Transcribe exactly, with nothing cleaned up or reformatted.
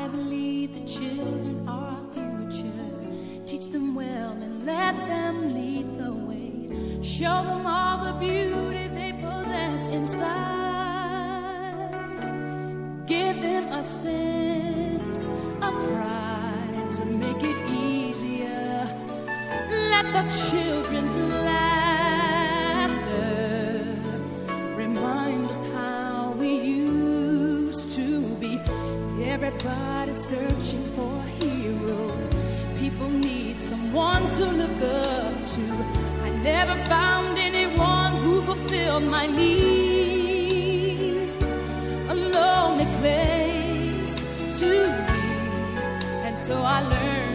I believe the children are our future. Teach them well and let them lead the way. Show them all the beauty they possess inside. Give them a sense of pride to make it easier. Let the children's laughter remind us how we used to be. Everybody's searching for a hero. People need someone to look up to. I never found anyone who fulfilled my needs. A lonely place to be, and so I learned